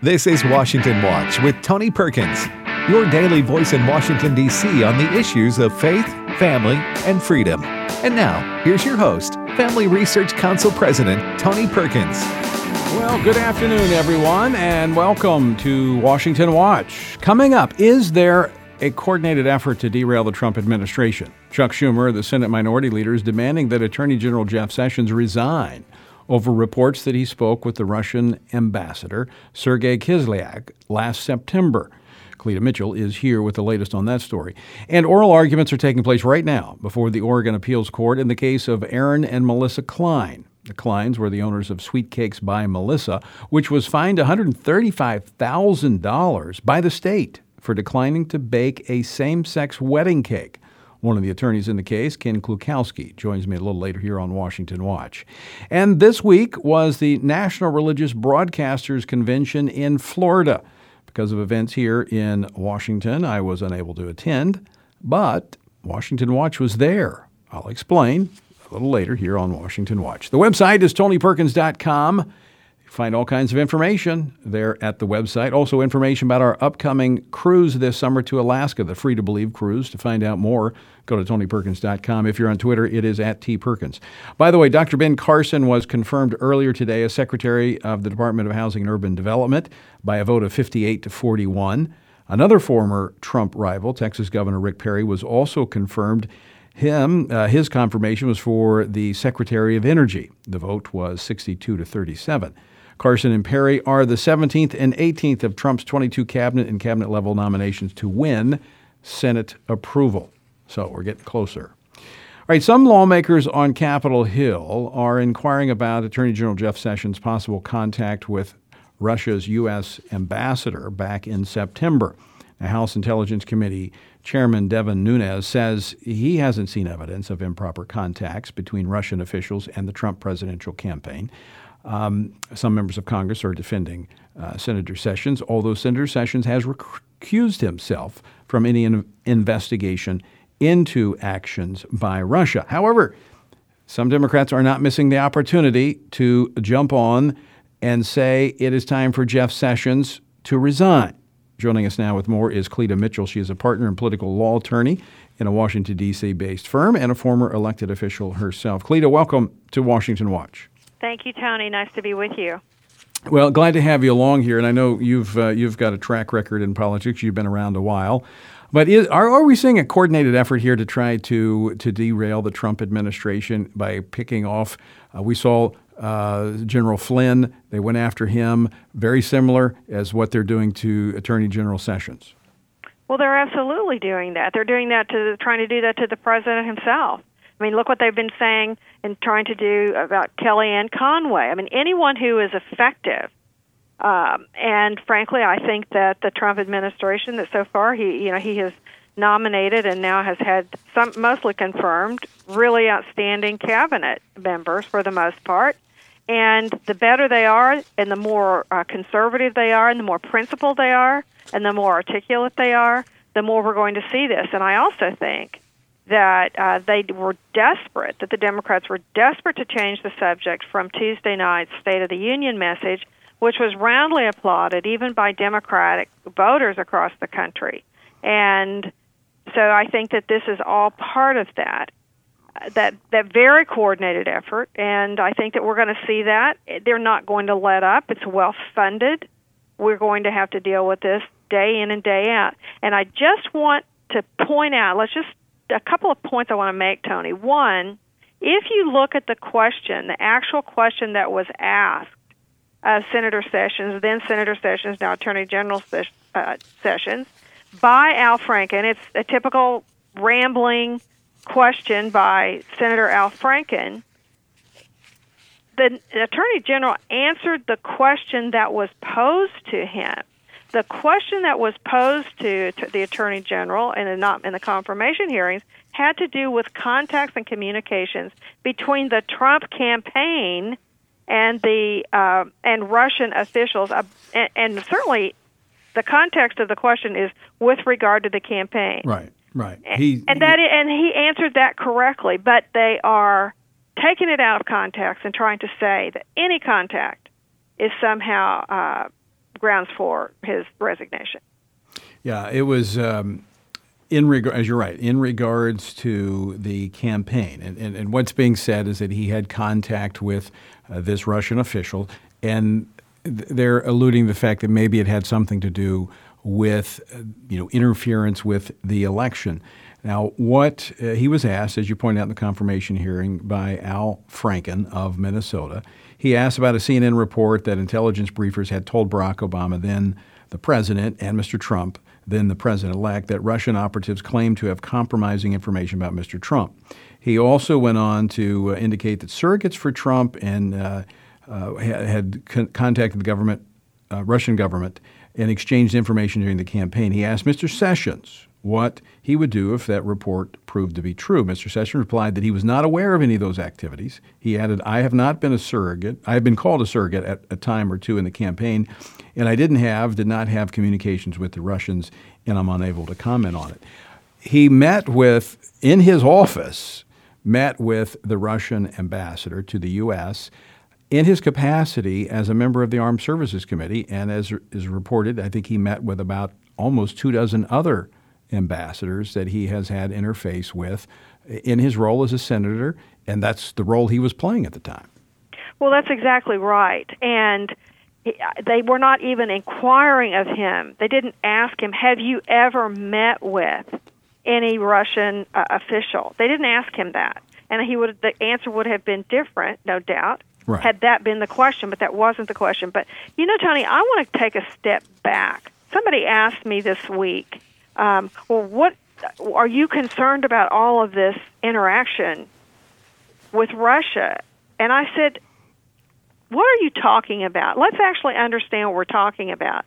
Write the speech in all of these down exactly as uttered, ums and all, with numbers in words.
This is Washington Watch with Tony Perkins, your daily voice in Washington, D C on the issues of faith, family, and freedom. And now, here's your host, Family Research Council President Tony Perkins. Well, good afternoon, everyone, and welcome to Washington Watch. Coming up, is there a coordinated effort to derail the Trump administration? Chuck Schumer, the Senate Minority Leader, is demanding that Attorney General Jeff Sessions resign over reports that he spoke with the Russian ambassador, Sergei Kislyak, last September. Cleta Mitchell is here with the latest on that story. And oral arguments are taking place right now before the Oregon Appeals Court in the case of Aaron and Melissa Klein. The Kleins were the owners of Sweet Cakes by Melissa, which was fined one hundred thirty-five thousand dollars by the state for declining to bake a same-sex wedding cake. One of the attorneys in the case, Ken Klukowski, joins me a little later here on Washington Watch. And this week was the National Religious Broadcasters Convention in Florida. Because of events here in Washington, I was unable to attend, but Washington Watch was there. I'll explain a little later here on Washington Watch. The website is tony perkins dot com. Find all kinds of information there at the website. Also information about our upcoming cruise this summer to Alaska, the Free to Believe cruise. To find out more, go to tony perkins dot com. If you're on Twitter, it is at T Perkins. By the way, Doctor Ben Carson was confirmed earlier today as Secretary of the Department of Housing and Urban Development by a vote of fifty-eight to forty-one. Another former Trump rival, Texas Governor Rick Perry, was also confirmed. Him, uh, his confirmation was for the Secretary of Energy. The vote was sixty-two to thirty-seven. Carson and Perry are the seventeenth and eighteenth of Trump's twenty-two cabinet and cabinet-level nominations to win Senate approval. So we're getting closer. All right, some lawmakers on Capitol Hill are inquiring about Attorney General Jeff Sessions' possible contact with Russia's U S ambassador back in September. The House Intelligence Committee Chairman Devin Nunes says he hasn't seen evidence of improper contacts between Russian officials and the Trump presidential campaign. Um, some members of Congress are defending uh, Senator Sessions, although Senator Sessions has recused himself from any in- investigation into actions by Russia. However, some Democrats are not missing the opportunity to jump on and say it is time for Jeff Sessions to resign. Joining us now with more is Cleta Mitchell. She is a partner and political law attorney in a Washington, D C-based firm and a former elected official herself. Cleta, welcome to Washington Watch. Thank you, Tony. Nice to be with you. Well, glad to have you along here, and I know you've uh, you've got a track record in politics. You've been around a while, but is, are are we seeing a coordinated effort here to try to to derail the Trump administration by picking off? Uh, we saw uh, General Flynn; they went after him, very similar as what they're doing to Attorney General Sessions. Well, they're absolutely doing that. They're doing that to trying to do that to the president himself. I mean, look what they've been saying and trying to do about Kellyanne Conway. I mean, anyone who is effective. Um, and frankly, I think that the Trump administration, that so far he, you know, he has nominated and now has had some, mostly confirmed, really outstanding cabinet members for the most part. And the better they are, and the more uh, conservative they are, and the more principled they are, and the more articulate they are, the more we're going to see this. And I also think that uh, they were desperate, that the Democrats were desperate to change the subject from Tuesday night's State of the Union message, which was roundly applauded even by Democratic voters across the country. And so I think that this is all part of that, that that very coordinated effort, and I think that we're going to see that. They're not going to let up. It's well-funded. We're going to have to deal with this day in and day out. And I just want to point out, let's just a couple of points I want to make, Tony. One, if you look at the question, the actual question that was asked of Senator Sessions, then Senator Sessions, now Attorney General Ses- uh, Sessions, by Al Franken, it's a typical rambling question by Senator Al Franken. The Attorney General answered the question that was posed to him. The question that was posed to, to the Attorney General in the, not, in the confirmation hearings had to do with contacts and communications between the Trump campaign and the uh, and Russian officials, uh, and, and certainly the context of the question is with regard to the campaign. Right, right. He, and that and he answered that correctly, but they are taking it out of context and trying to say that any contact is somehow uh, grounds for his resignation. Yeah, it was um, in regard, as you're right, in regards to the campaign. And, and, and what's being said is that he had contact with uh, this Russian official, and th- they're alluding to the fact that maybe it had something to do with, uh, you know, interference with the election. Now, what uh, he was asked, as you pointed out in the confirmation hearing by Al Franken of Minnesota, he asked about a C N N report that intelligence briefers had told Barack Obama, then the president, and Mister Trump, then the president-elect, that Russian operatives claimed to have compromising information about Mister Trump. He also went on to uh, indicate that surrogates for Trump and uh, uh, had con- contacted the government, uh, Russian government, and exchanged information during the campaign. He asked Mister Sessions what he would do if that report proved to be true. Mister Sessions replied that he was not aware of any of those activities. He added, I have not been a surrogate. I have been called a surrogate at a time or two in the campaign, and I didn't have, did not have communications with the Russians, and I'm unable to comment on it. He met with, in his office, met with the Russian ambassador to the U S in his capacity as a member of the Armed Services Committee, and as is reported, I think he met with about almost two dozen other ambassadors that he has had interface with in his role as a senator, and that's the role he was playing at the time. Well, that's exactly right. And they were not even inquiring of him. They didn't ask him, have you ever met with any Russian uh, official? They didn't ask him that. And he would, the answer would have been different, no doubt, right, had that been the question, but that wasn't the question. But, you know, Tony, I want to take a step back. Somebody asked me this week, Um, well, what are you concerned about all of this interaction with Russia? And I said, what are you talking about? Let's actually understand what we're talking about.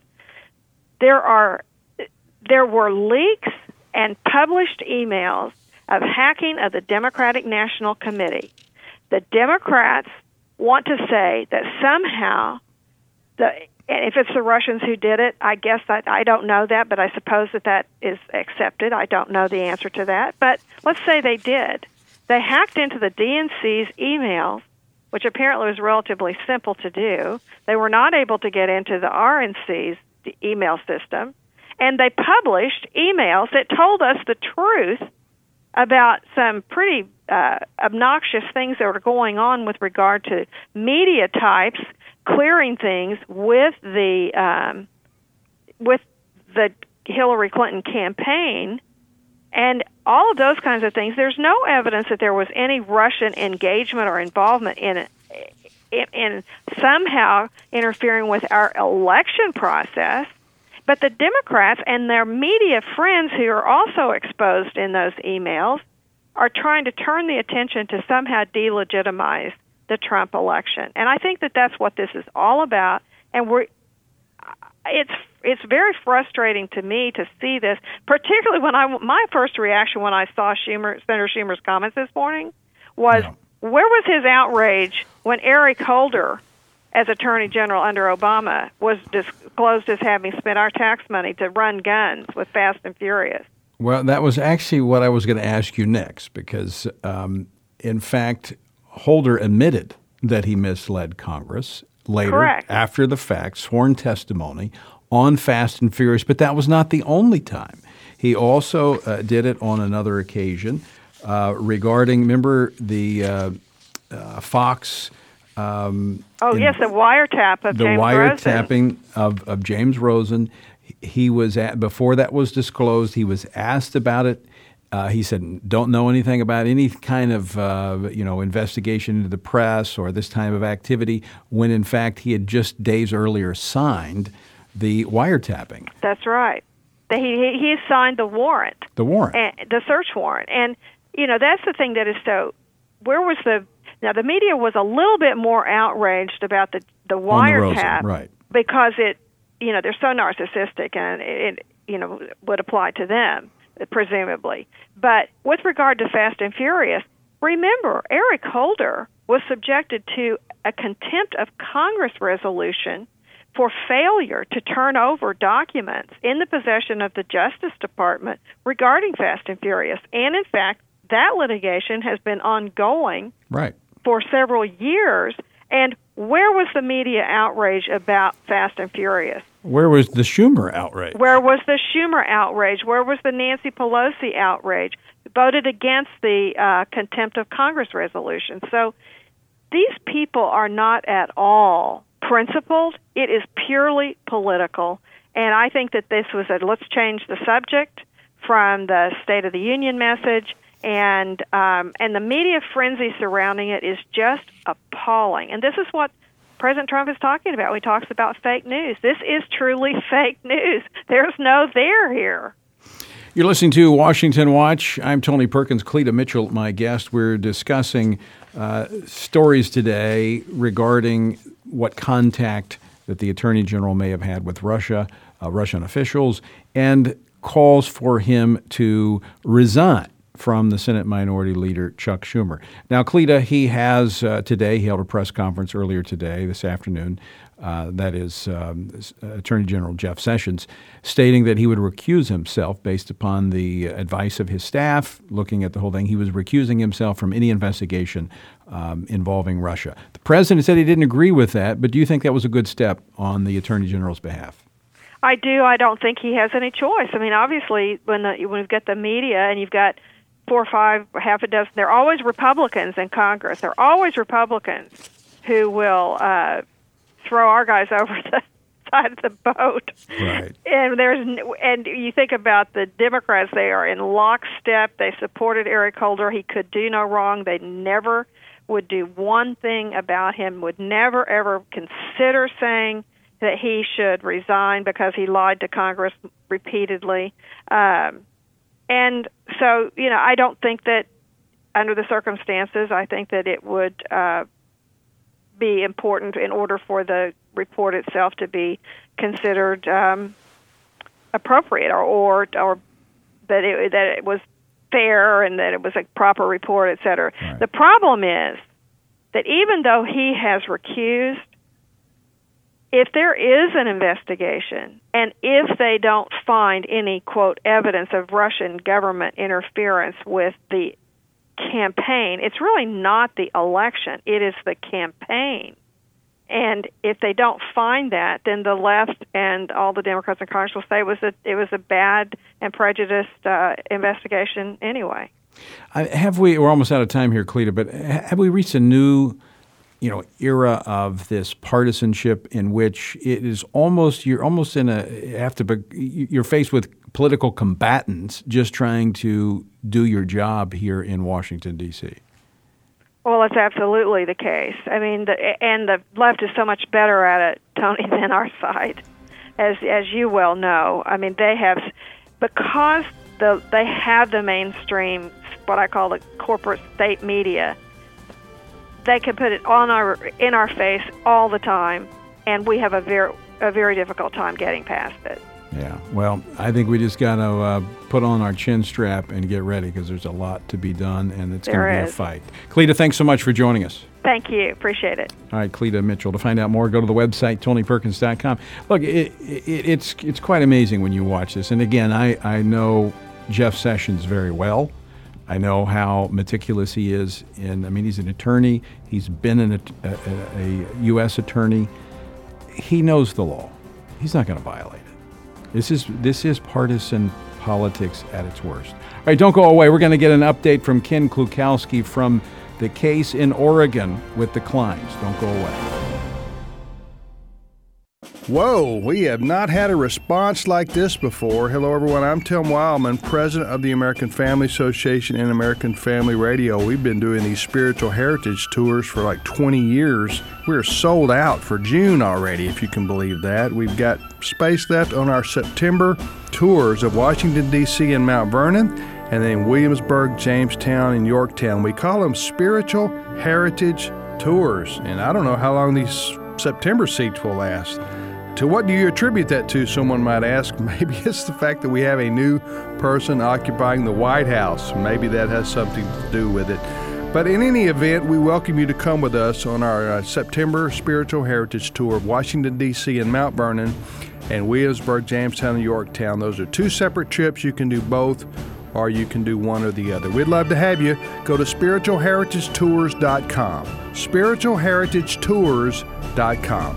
There are, there were leaks and published emails of hacking of the Democratic National Committee. The Democrats want to say that somehow the And if it's the Russians who did it, I guess that I don't know that, but I suppose that that is accepted. I don't know the answer to that. But let's say they did. They hacked into the D N C's emails, which apparently was relatively simple to do. They were not able to get into the R N C's email system. And they published emails that told us the truth about some pretty uh, obnoxious things that were going on with regard to media types clearing things with the um, with the Hillary Clinton campaign, and all of those kinds of things. There's no evidence that there was any Russian engagement or involvement in it, in, in somehow interfering with our election process. But the Democrats and their media friends who are also exposed in those emails are trying to turn the attention to somehow delegitimize the Trump election. And I think that that's what this is all about. And we're it's it's very frustrating to me to see this, particularly when I my first reaction when I saw Schumer, Senator Schumer's comments this morning was, yeah, where was his outrage when Eric Holder, as Attorney General under Obama, was disclosed as having spent our tax money to run guns with Fast and Furious? Well, that was actually what I was going to ask you next, because, um, in fact, Holder admitted that he misled Congress later, correct, after the fact, sworn testimony on Fast and Furious, but that was not the only time. He also uh, did it on another occasion uh, regarding, remember, the uh, uh, Fox... Um, oh, yes, the wiretap of the James wiretapping Rosen. of, of James Rosen. He was at, before that was disclosed, he was asked about it. Uh, he said, don't know anything about any kind of uh, you know investigation into the press or this type of activity, when in fact he had just days earlier signed the wiretapping. That's right. He, he, he signed the warrant. The warrant. And, the search warrant. And, you know, that's the thing that is so, where was the, now the media was a little bit more outraged about the, the wiretap. Right. Because it, you know, they're so narcissistic and it, it, you know, would apply to them, presumably. But with regard to Fast and Furious, remember, Eric Holder was subjected to a contempt of Congress resolution for failure to turn over documents in the possession of the Justice Department regarding Fast and Furious. And, in fact, that litigation has been ongoing right. for several years. And Where was the media outrage about Fast and Furious? Where was the Schumer outrage? Where was the Schumer outrage? Where was the Nancy Pelosi outrage? Voted against the uh, contempt of Congress resolution. So these people are not at all principled. It is purely political. And I think that this was a let's change the subject from the State of the Union message. And um, and the media frenzy surrounding it is just appalling. And this is what President Trump is talking about when he talks about fake news. This is truly fake news. There's no there here. You're listening to Washington Watch. I'm Tony Perkins. Cleta Mitchell, my guest. We're discussing uh, stories today regarding what contact that the Attorney General may have had with Russia, uh, Russian officials, and calls for him to resign from the Senate Minority Leader Chuck Schumer. Now, Cleta, he has uh, today, he held a press conference earlier today, this afternoon, uh, that is um, Attorney General Jeff Sessions, stating that he would recuse himself based upon the advice of his staff, looking at the whole thing. He was recusing himself from any investigation um, involving Russia. The president said he didn't agree with that, but do you think that was a good step on the Attorney General's behalf? I do. I don't think he has any choice. I mean, obviously, when, the, when you've got the media and you've got four or five, half a dozen, they're always Republicans in Congress. They're always Republicans who will uh, throw our guys over the side of the boat. Right. And there's and you think about the Democrats, they are in lockstep. They supported Eric Holder. He could do no wrong. They never would do one thing about him, would never, ever consider saying that he should resign because he lied to Congress repeatedly. Um And so, you know, I don't think that under the circumstances, I think that it would uh, be important in order for the report itself to be considered um, appropriate or, or or that it that it was fair and that it was a proper report, et cetera. Right. The problem is that even though he has recused, if there is an investigation, and if they don't find any, quote, evidence of Russian government interference with the campaign, it's really not the election, it is the campaign. And if they don't find that, then the left and all the Democrats in Congress will say it was a, it was a bad and prejudiced uh, investigation anyway. I, have we, we're almost out of time here, Cleta, but have we reached a new you know, era of this partisanship in which it is almost, you're almost in a, you have to, you're faced with political combatants just trying to do your job here in Washington, D C? Well, that's absolutely the case. I mean, the, and the left is so much better at it, Tony, than our side, as as you well know. I mean, they have, because the they have the mainstream, what I call the corporate state media, they can put it on our in our face all the time, and we have a very a very difficult time getting past it. Yeah, well, I think we just got to uh, put on our chin strap and get ready because there's a lot to be done, and it's going to be a fight. Cleta, thanks so much for joining us. Thank you. Appreciate it. All right, Cleta Mitchell. To find out more, go to the website, tony perkins dot com. Look, it, it, it's it's quite amazing when you watch this. And again, I, I know Jeff Sessions very well. I know how meticulous he is. And I mean, he's an attorney. He's been an, a, a, a U S attorney. He knows the law. He's not going to violate it. This is this is partisan politics at its worst. All right, don't go away. We're going to get an update from Ken Klukowski from the case in Oregon with the Kleins. Don't go away. Whoa, we have not had a response like this before. Hello, everyone. I'm Tim Wildman, president of the American Family Association and American Family Radio. We've been doing these spiritual heritage tours for like twenty years. We're sold out for June already, if you can believe that. We've got space left on our September tours of Washington, D C and Mount Vernon, and then Williamsburg, Jamestown, and Yorktown. We call them spiritual heritage tours, and I don't know how long these September seats will last. To what do you attribute that to, someone might ask? Maybe it's the fact that we have a new person occupying the White House. Maybe that has something to do with it. But in any event, we welcome you to come with us on our uh, September Spiritual Heritage Tour of Washington, D C and Mount Vernon and Williamsburg, Jamestown, and Yorktown. Those are two separate trips. You can do both or you can do one or the other. We'd love to have you. Go to spiritual heritage tours dot com. spiritual heritage tours dot com.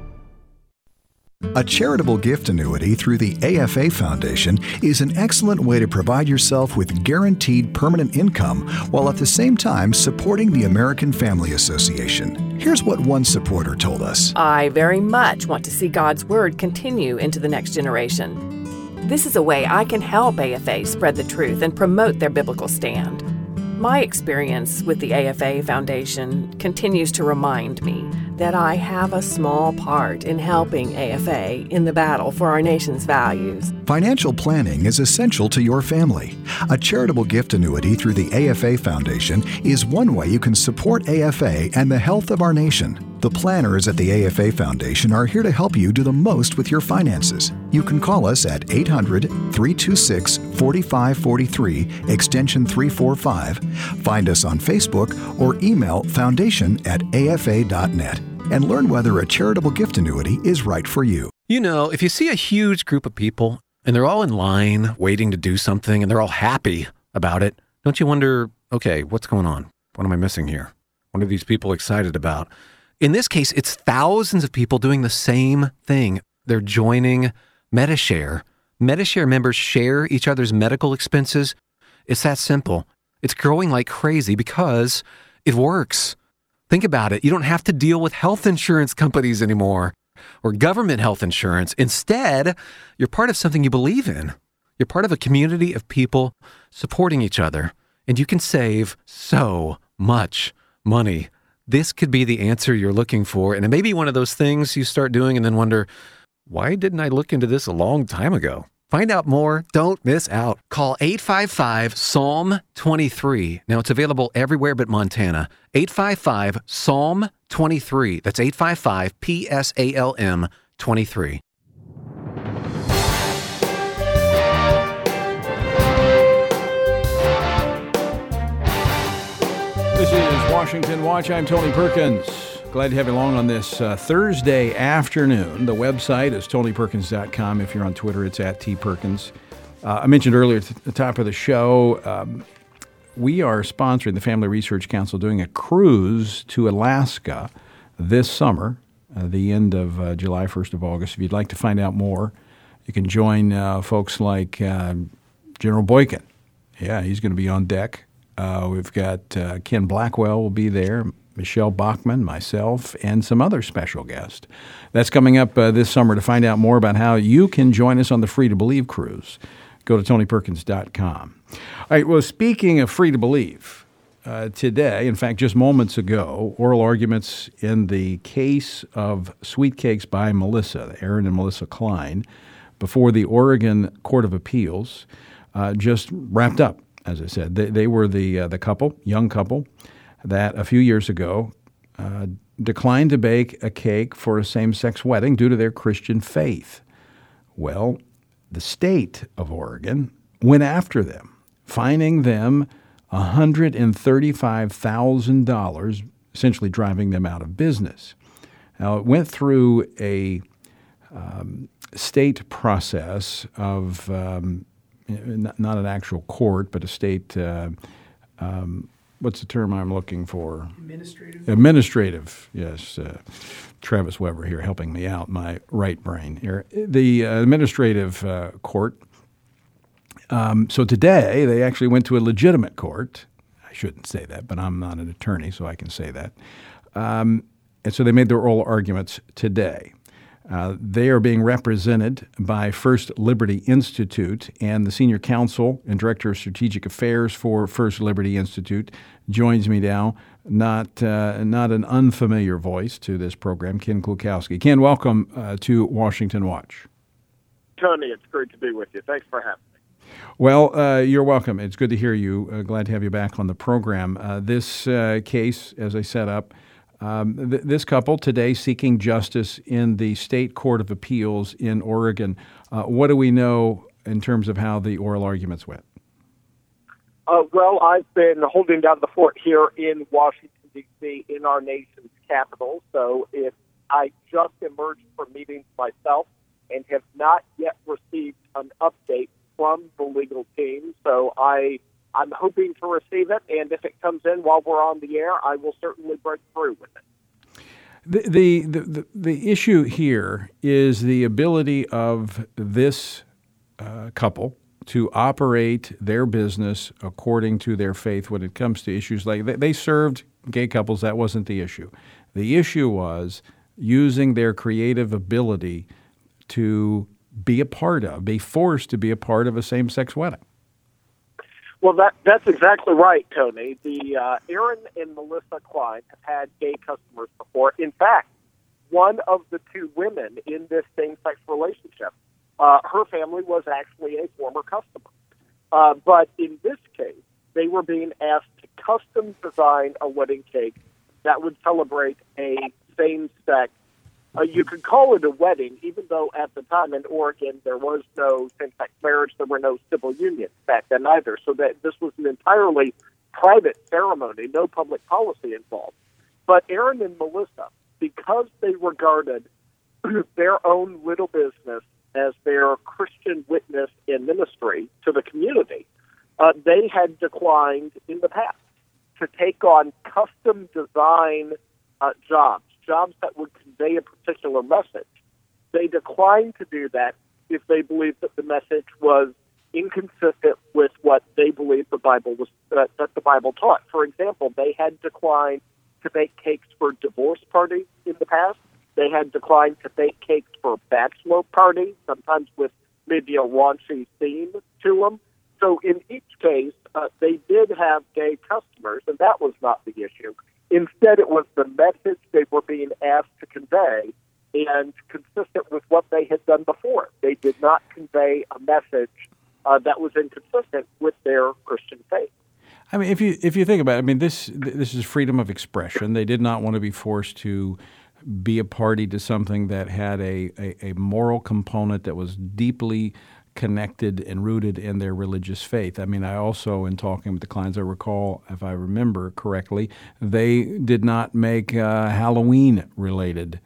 A charitable gift annuity through the A F A Foundation is an excellent way to provide yourself with guaranteed permanent income while at the same time supporting the American Family Association. Here's what one supporter told us. I very much want to see God's Word continue into the next generation. This is a way I can help A F A spread the truth and promote their biblical stand. My experience with the A F A Foundation continues to remind me that I have a small part in helping A F A in the battle for our nation's values. Financial planning is essential to your family. A charitable gift annuity through the A F A Foundation is one way you can support A F A and the health of our nation. The planners at the A F A Foundation are here to help you do the most with your finances. You can call us at eight hundred, three two six, four five four three, extension three four five, find us on Facebook, or email foundation at A F A dot net and learn whether a charitable gift annuity is right for you. You know, if you see a huge group of people and they're all in line waiting to do something and they're all happy about it, don't you wonder, okay, what's going on? What am I missing here? What are these people excited about? In this case, it's thousands of people doing the same thing. They're joining Medi-Share. Medi-Share members share each other's medical expenses. It's that simple. It's growing like crazy because it works. Think about it. You don't have to deal with health insurance companies anymore or government health insurance. Instead, you're part of something you believe in. You're part of a community of people supporting each other, and you can save so much money. This could be the answer you're looking for, and it may be one of those things you start doing and then wonder, why didn't I look into this a long time ago? Find out more. Don't miss out. Call eight five five, S A L M twenty-three. Now, it's available everywhere but Montana. eight five five, S A L M twenty-three. That's eight five five, P S A L M twenty-three. This is Washington Watch. I'm Tony Perkins. Glad to have you along on this uh, Thursday afternoon. The website is tony perkins dot com. If you're on Twitter, it's at T Perkins. Uh, I mentioned earlier at the top of the show, um, we are sponsoring the Family Research Council doing a cruise to Alaska this summer, uh, the end of uh, July, first of August. If you'd like to find out more, you can join uh, folks like uh, General Boykin. Yeah, he's going to be on deck. Uh, we've got uh, Ken Blackwell will be there, Michelle Bachman, myself, and some other special guests. That's coming up uh, this summer. To find out more about how you can join us on the Free to Believe cruise, go to tony perkins dot com. All right, well, speaking of Free to Believe, uh, today, in fact, just moments ago, oral arguments in the case of Sweet Cakes by Melissa, Aaron and Melissa Klein, before the Oregon Court of Appeals, uh, just wrapped up. As I said, they, they were the uh, the couple, young couple, that a few years ago uh, declined to bake a cake for a same-sex wedding due to their Christian faith. Well, the state of Oregon went after them, fining them one hundred thirty-five thousand dollars, essentially driving them out of business. Now, it went through a um, state process of um, not an actual court, but a state, uh, um, what's the term I'm looking for? Administrative. Administrative, yes. Uh, Travis Weber here helping me out, my right brain here. The uh, administrative uh, court. Um, so today they actually went to a legitimate court. I shouldn't say that, but I'm not an attorney, so I can say that. Um, and so they made their oral arguments today. Uh, they are being represented by First Liberty Institute, and the senior counsel and director of strategic affairs for First Liberty Institute joins me now. Not uh, not an unfamiliar voice to this program, Ken Klukowski. Ken, welcome uh, to Washington Watch. Tony, it's great to be with you. Thanks for having me. Well, uh, you're welcome. It's good to hear you. Uh, glad to have you back on the program. Uh, this uh, case, as I set up, Um, th- this couple today seeking justice in the State Court of Appeals in Oregon. Uh, what do we know in terms of how the oral arguments went? Uh, well, I've been holding down the fort here in Washington, D C, in our nation's capital. So if I just emerged from meetings myself and have not yet received an update from the legal team. So I, I'm hoping to receive it, and if it comes in while we're on the air, I will certainly break through with it. The, the, the, the, the issue here is the ability of this uh, couple to operate their business according to their faith when it comes to issues like they, they served gay couples. That wasn't the issue. The issue was using their creative ability to be a part of, be forced to be a part of a same-sex wedding. Well, that that's exactly right, Tony. The uh, Aaron and Melissa Klein have had gay customers before. In fact, one of the two women in this same-sex relationship, uh, her family was actually a former customer. Uh, but in this case, they were being asked to custom design a wedding cake that would celebrate a same-sex. Uh, you could call it a wedding, even though at the time in Oregon there was no same-sex marriage, there were no civil unions back then either. So that this was an entirely private ceremony, no public policy involved. But Aaron and Melissa, because they regarded their own little business as their Christian witness and ministry to the community, uh, they had declined in the past to take on custom design uh, jobs, jobs that would convey a particular message. They declined to do that if they believed that the message was inconsistent with what they believed the Bible was uh, that the Bible taught. For example, they had declined to bake cakes for divorce parties in the past. They had declined to bake cakes for bachelor parties, sometimes with maybe a raunchy theme to them. So in each case, uh, they did have gay customers, and that was not the issue. Instead, it was the message they were being asked to convey, and consistent with what they had done before. They did not convey a message uh, that was inconsistent with their Christian faith. I mean, if you if you think about it, I mean, this this is freedom of expression. They did not want to be forced to be a party to something that had a, a, a moral component that was deeply connected and rooted in their religious faith. I mean, I also, in talking with the Kleins, I recall, if I remember correctly, they did not make uh, Halloween-related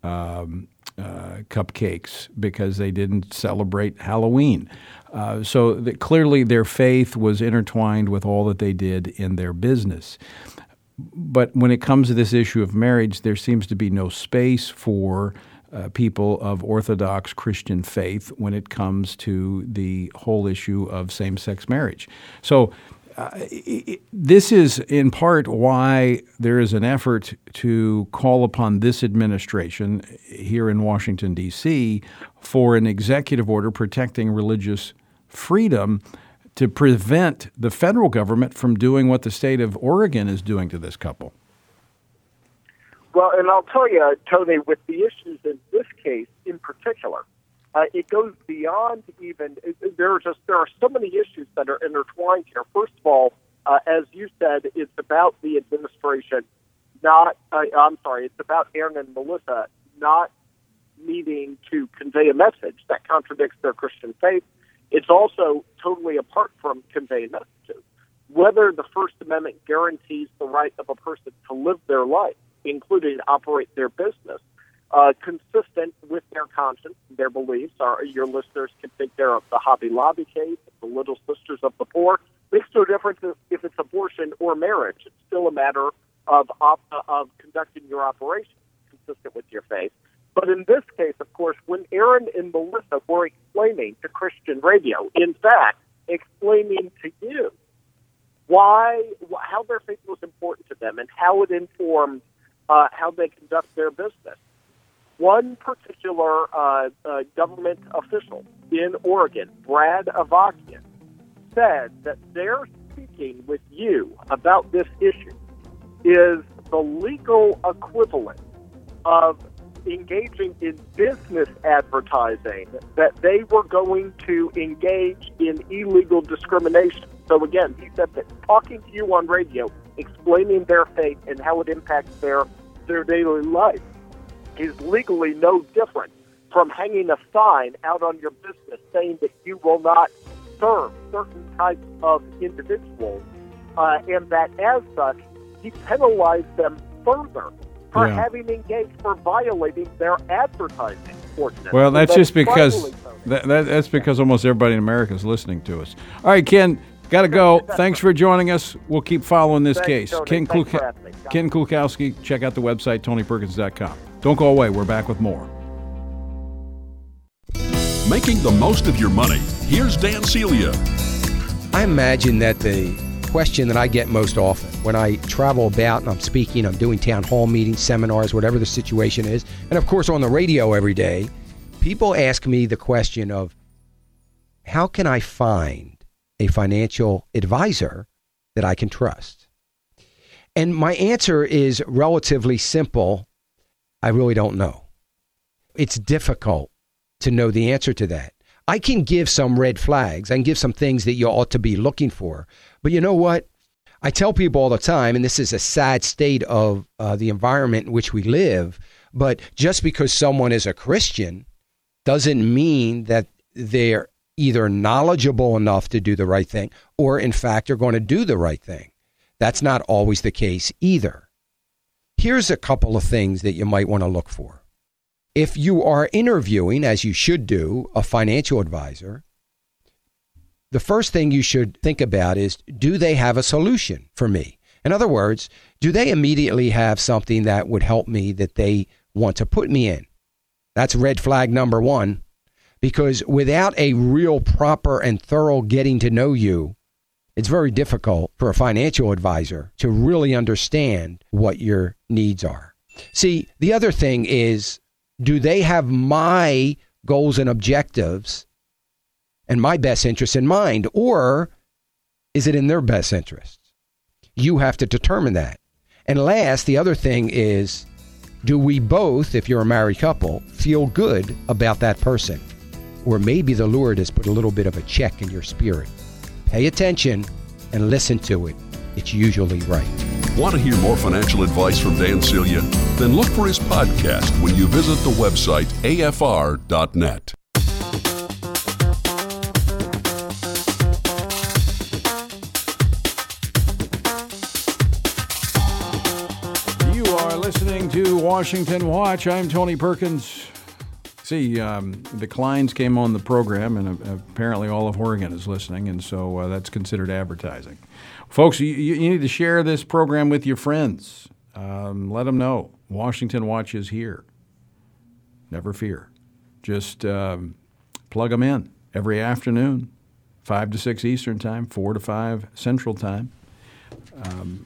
um, uh, cupcakes because they didn't celebrate Halloween. Uh, so that clearly their faith was intertwined with all that they did in their business. But when it comes to this issue of marriage, there seems to be no space for uh, people of Orthodox Christian faith when it comes to the whole issue of same-sex marriage. So uh, it, this is in part why there is an effort to call upon this administration here in Washington, D C for an executive order protecting religious freedom to prevent the federal government from doing what the state of Oregon is doing to this couple. Well, and I'll tell you, Tony, with the issues in this case in particular, uh, it goes beyond even, it, there are just, there are so many issues that are intertwined here. First of all, uh, as you said, it's about the administration not, uh, I'm sorry, it's about Aaron and Melissa not needing to convey a message that contradicts their Christian faith. It's also totally apart from conveying messages. Whether the First Amendment guarantees the right of a person to live their life, including operate their business, uh, consistent with their conscience, their beliefs. Our, your listeners can think they're of the Hobby Lobby case, the Little Sisters of the Poor. Makes no difference if it's abortion or marriage. It's still a matter of, op- of conducting your operation consistent with your faith. But in this case, of course, when Aaron and Melissa were explaining to Christian radio, in fact, explaining to you why, how their faith was important to them and how it informed uh, how they conduct their business, one particular uh, uh, government official in Oregon, Brad Avakian, said that their speaking with you about this issue is the legal equivalent of engaging in business advertising, that they were going to engage in illegal discrimination. So again, he said that talking to you on radio, explaining their faith and how it impacts their, their daily life is legally no different from hanging a sign out on your business saying that you will not serve certain types of individuals, uh, and that as such, he penalized them further for yeah. having engaged for violating their advertising ordinance. Well, that's, so that's just because finally, That, that, that's because almost everybody in America is listening to us. All right, Ken, got to go. Thanks for joining us. We'll keep following this Thanks, case. Tony. Ken, Thanks Kulka- for having me. Ken Kulkowski, check out the website, tony perkins dot com. Don't go away. We're back with more. Making the most of your money. Here's Dan Celia. I imagine that the question that I get most often when I travel about and I'm speaking, I'm doing town hall meetings, seminars, whatever the situation is, and of course on the radio every day, people ask me the question of, how can I find a financial advisor that I can trust? And my answer is relatively simple. I really don't know. It's difficult to know the answer to that. I can give some red flags. I can give some things that you ought to be looking for. But you know what? I tell people all the time, and this is a sad state of uh, the environment in which we live, but just because someone is a Christian doesn't mean that they're either knowledgeable enough to do the right thing or, in fact, are going to do the right thing. That's not always the case either. Here's a couple of things that you might want to look for. If you are interviewing, as you should do, a financial advisor, the first thing you should think about is, do they have a solution for me? In other words, do they immediately have something that would help me that they want to put me in? That's red flag number one, because without a real proper and thorough getting to know you, it's very difficult for a financial advisor to really understand what your needs are. See, the other thing is, do they have my goals and objectives and my best interest in mind, or is it in their best interest? You have to determine that. And last, the other thing is, do we both, if you're a married couple, feel good about that person? Or maybe the Lord has put a little bit of a check in your spirit. Pay attention and listen to it. It's usually right. Want to hear more financial advice from Dan Celia? Then look for his podcast when you visit the website A F R dot net. You are listening to Washington Watch. I'm Tony Perkins. See, um, the Kleins came on the program, and uh, apparently all of Oregon is listening, and so uh, that's considered advertising. Folks, you, you need to share this program with your friends. Um, let them know Washington Watch is here. Never fear. Just um, plug them in every afternoon, five to six Eastern Time, four to five Central Time. Um,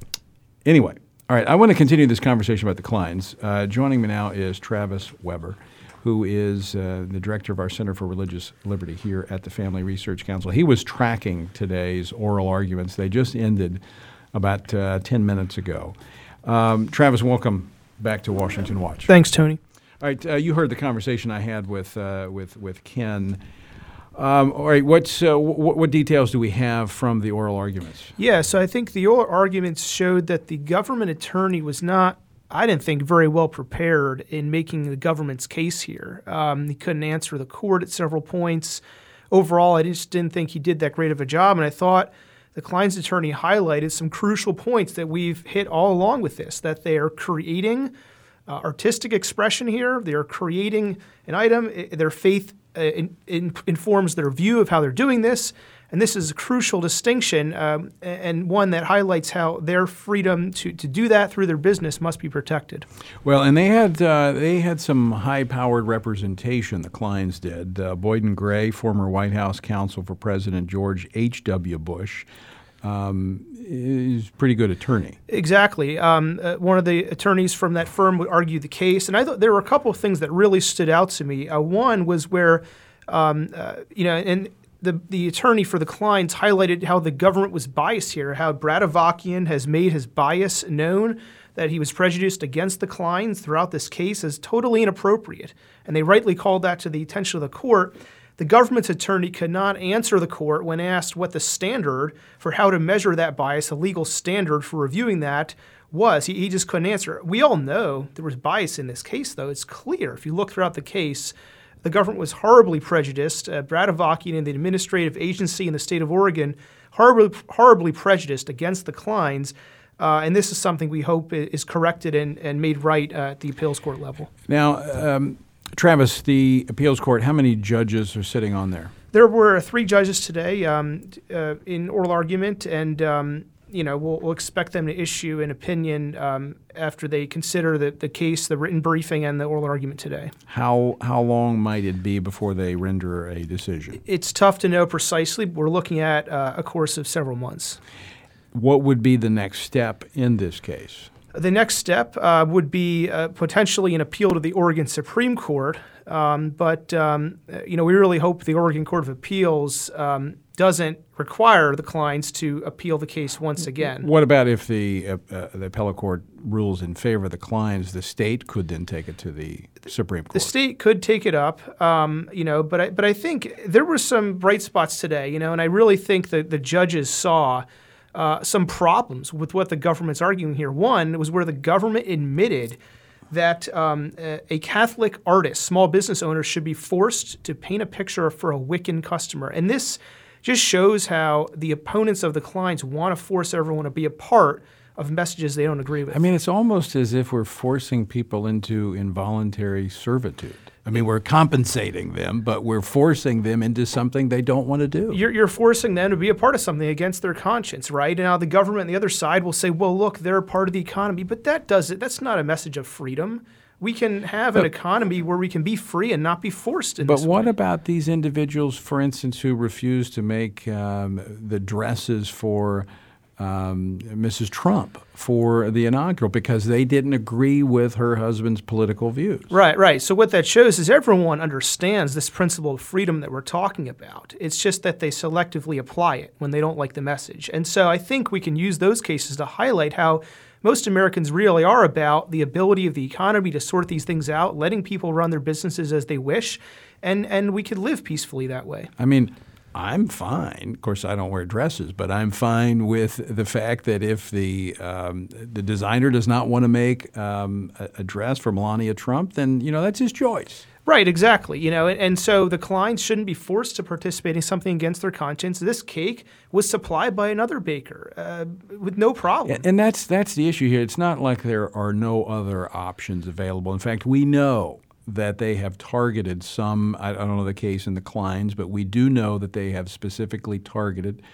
anyway, all right, I want to continue this conversation about the Kleins. Uh, joining me now is Travis Weber, who is uh, the director of our Center for Religious Liberty here at the Family Research Council. He was tracking today's oral arguments. They just ended about uh, ten minutes ago. Um, Travis, welcome back to Washington Watch. Thanks, Tony. All right, uh, you heard the conversation I had with uh, with with Ken. Um, all right, what's uh, w- what details do we have from the oral arguments? Yeah, so I think the oral arguments showed that the government attorney was not, I didn't think, very well prepared in making the government's case here. Um, he couldn't answer the court at several points. Overall, I just didn't think he did that great of a job, and I thought the Kleins attorney highlighted some crucial points that we've hit all along with this, that they are creating uh, artistic expression here. They are creating an item. Their faith uh, in, in, informs their view of how they're doing this. And this is a crucial distinction um, and one that highlights how their freedom to, to do that through their business must be protected. Well, and they had uh, they had some high-powered representation, the Kleins did. Uh, Boyden Gray, former White House counsel for President George H W. Bush, um, is a pretty good attorney. Exactly. Um, uh, one of the attorneys from that firm would argue the case. And I thought there were a couple of things that really stood out to me. Uh, one was where, um, uh, you know, and The, the attorney for the Kleins highlighted how the government was biased here, how Brad Avakian has made his bias known, that he was prejudiced against the Kleins throughout this case is totally inappropriate. And they rightly called that to the attention of the court. The government's attorney could not answer the court when asked what the standard for how to measure that bias, a legal standard for reviewing that, was. He, he just couldn't answer it. We all know there was bias in this case, though. It's clear. If you look throughout the case, the government was horribly prejudiced. Uh, Brad Avakian and the administrative agency in the state of Oregon horribly, horribly prejudiced against the Kleins. Uh, and this is something we hope is corrected and, and made right uh, at the appeals court level. Now, um, Travis, the appeals court, how many judges are sitting on there? There were three judges today um, uh, in oral argument, and um, you know we'll, we'll expect them to issue an opinion um, after they consider the, the case, the written briefing, and the oral argument today. How how long might it be before they render a decision? It's tough to know precisely. We're looking at uh, a course of several months. What would be the next step in this case? The next step uh, would be uh, potentially an appeal to the Oregon Supreme Court, um, but um, you know we really hope the Oregon Court of Appeals um, doesn't require the clients to appeal the case once again. What about if the uh, uh, the appellate court rules in favor of the clients? The state could then take it to the Supreme Court. The state could take it up, um, you know, but I, but I think there were some bright spots today, you know, and I really think that the judges saw Uh, some problems with what the government's arguing here. One was where the government admitted that um, a, a Catholic artist, small business owners, should be forced to paint a picture for a Wiccan customer. And this just shows how the opponents of the clients want to force everyone to be a part of messages they don't agree with. I mean, it's almost as if we're forcing people into involuntary servitude. I mean, we're compensating them, but we're forcing them into something they don't want to do. You're, you're forcing them to be a part of something against their conscience, right? And now the government on the other side will say, well, look, they're a part of the economy. But that does it. That's not a message of freedom. We can have an but, economy where we can be free and not be forced in but this what way. about these individuals, for instance, who refuse to make um, the dresses for Um, Missus Trump for the inaugural because they didn't agree with her husband's political views? Right, right. So what that shows is everyone understands this principle of freedom that we're talking about. It's just that they selectively apply it when they don't like the message. And so I think we can use those cases to highlight how most Americans really are about the ability of the economy to sort these things out, letting people run their businesses as they wish, and, and we could live peacefully that way. I mean, I'm fine. Of course, I don't wear dresses, but I'm fine with the fact that if the um, the designer does not want to make um, a, a dress for Melania Trump, then you know that's his choice. Right, exactly. You know, and, and so the clients shouldn't be forced to participate in something against their conscience. This cake was supplied by another baker uh, with no problem. And that's that's the issue here. It's not like there are no other options available. In fact, we know that they have targeted some, I don't know the case in the Kleins, but we do know that they have specifically targeted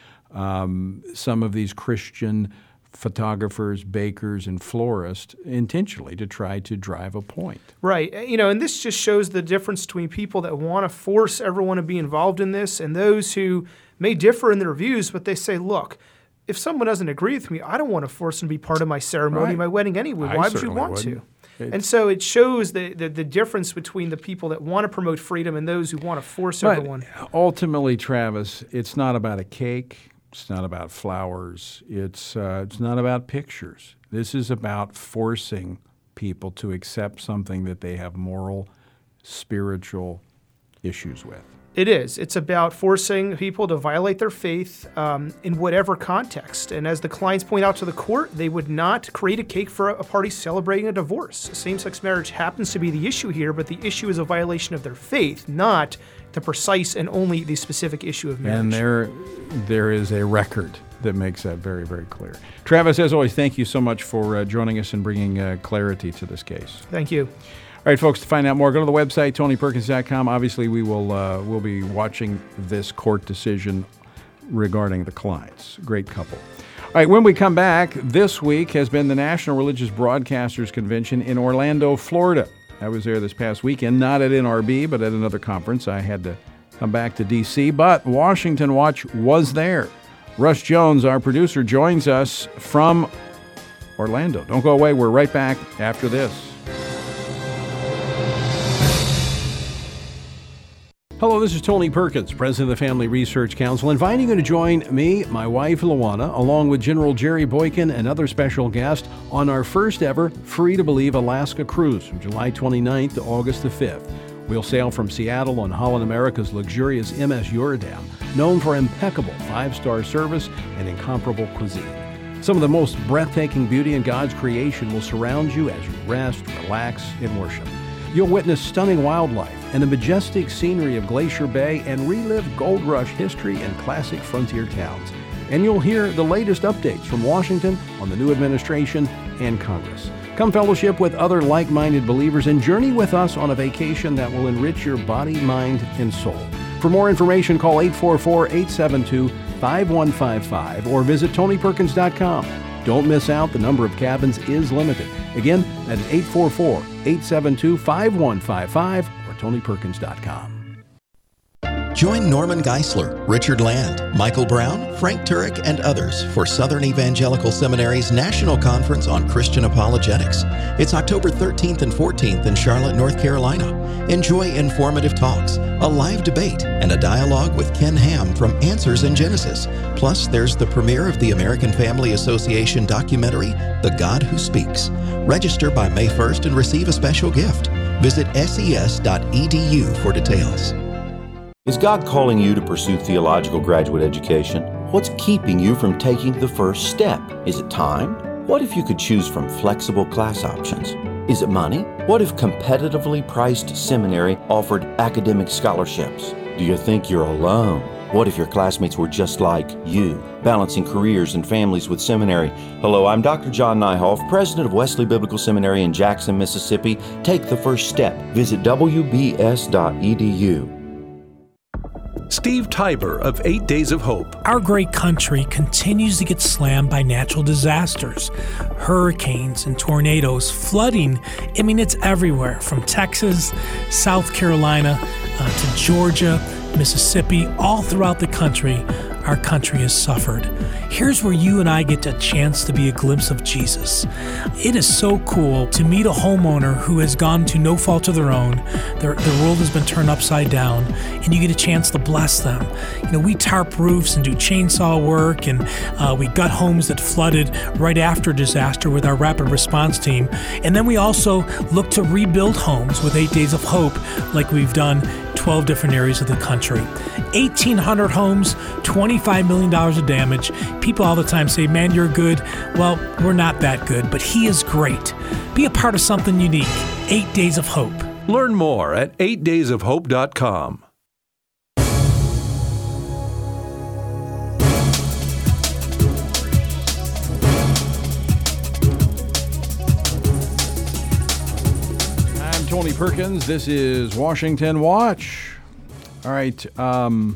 um, some of these Christian photographers, bakers, and florists intentionally to try to drive a point. Right. You know, and this just shows the difference between people that want to force everyone to be involved in this and those who may differ in their views, but they say, look, if someone doesn't agree with me, I don't want to force them to be part of my ceremony, right. my wedding anyway. I Why would you want wouldn't. to? It's, and so it shows the, the, the difference between the people that want to promote freedom and those who want to force but everyone. Ultimately, Travis, it's not about a cake. It's not about flowers. It's uh, it's not about pictures. This is about forcing people to accept something that they have moral, spiritual issues with. It is. It's about forcing people to violate their faith um, in whatever context. And as the clients point out to the court, they would not create a cake for a party celebrating a divorce. Same-sex marriage happens to be the issue here, but the issue is a violation of their faith, not the precise and only the specific issue of marriage. And there, there is a record that makes that very, very clear. Travis, as always, thank you so much for uh, joining us and bringing uh, clarity to this case. Thank you. All right, folks, to find out more, go to the website, tony perkins dot com. Obviously, we will uh, we'll be watching this court decision regarding the clients. Great couple. All right, when we come back, this week has been the National Religious Broadcasters Convention in Orlando, Florida. I was there this past weekend, not at N R B, but at another conference. I had to come back to D C, but Washington Watch was there. Russ Jones, our producer, joins us from Orlando. Don't go away. We're right back after this. Hello, this is Tony Perkins, president of the Family Research Council, inviting you to join me, my wife, Luana, along with General Jerry Boykin and other special guests on our first ever Free to Believe Alaska cruise from July twenty-ninth to August the fifth. We'll sail from Seattle on Holland America's luxurious M S Uredam, known for impeccable five-star service and incomparable cuisine. Some of the most breathtaking beauty in God's creation will surround you as you rest, relax, and worship. You'll witness stunning wildlife and the majestic scenery of Glacier Bay and relive gold rush history and classic frontier towns. And you'll hear the latest updates from Washington on the new administration and Congress. Come fellowship with other like-minded believers and journey with us on a vacation that will enrich your body, mind, and soul. For more information, call eight four four, eight seven two, five one five five or visit tony perkins dot com. Don't miss out. The number of cabins is limited. Again, that is eight four four, eight seven two, five one five five or tony perkins dot com. Join Norman Geisler, Richard Land, Michael Brown, Frank Turek, and others for Southern Evangelical Seminary's National Conference on Christian Apologetics. It's October thirteenth and fourteenth in Charlotte, North Carolina. Enjoy informative talks, a live debate, and a dialogue with Ken Ham from Answers in Genesis. Plus, there's the premiere of the American Family Association documentary, The God Who Speaks. Register by May first and receive a special gift. Visit S E S dot E D U for details. Is God calling you to pursue theological graduate education? What's keeping you from taking the first step? Is it time? What if you could choose from flexible class options? Is it money? What if competitively priced seminary offered academic scholarships? Do you think you're alone? What if your classmates were just like you, balancing careers and families with seminary? Hello, I'm Doctor John Nyhoff, president of Wesley Biblical Seminary in Jackson, Mississippi. Take the first step. Visit W B S dot E D U. Steve Tiber of Eight Days of Hope. Our great country continues to get slammed by natural disasters, hurricanes and tornadoes, flooding. I mean, it's everywhere, from Texas, South Carolina, uh, to Georgia, Mississippi, all throughout the country. Our country has suffered. Here's where you and I get a chance to be a glimpse of Jesus. It is so cool to meet a homeowner who has gone to no fault of their own. Their, their world has been turned upside down, and you get a chance to bless them. You know, we tarp roofs and do chainsaw work, and uh, we gut homes that flooded right after disaster with our rapid response team. And then we also look to rebuild homes with Eight Days of Hope, like we've done twelve different areas of the country. eighteen hundred homes, twenty-five million dollars of damage. People all the time say, man, you're good. Well, we're not that good, but he is great. Be a part of something unique. Eight Days of Hope. Learn more at eight days of hope dot com. I'm Tony Perkins. This is Washington Watch. All right. Um,